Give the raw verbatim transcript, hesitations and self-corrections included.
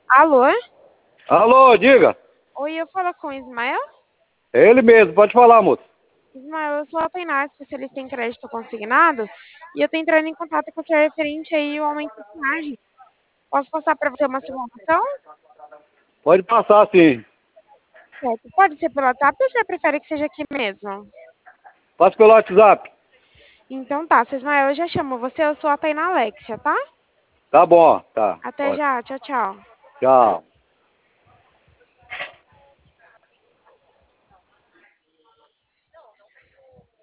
Alô? Alô, diga. Oi, eu falo com o Ismael? É ele mesmo, pode falar, moço. Ismael, eu sou a Tainá, especialista em crédito consignado, e eu tô entrando em contato com o senhor referente aí ao aumento da margem. Posso passar para você uma simulação? Pode passar sim. Certo. Pode ser pelo WhatsApp ou você prefere que seja aqui mesmo? Passa pelo WhatsApp. Então tá, seu Ismael, eu já chamo você, eu sou a Tainá Alexia, tá? Tá bom, tá. Até Pode. já, tchau, tchau. Tchau.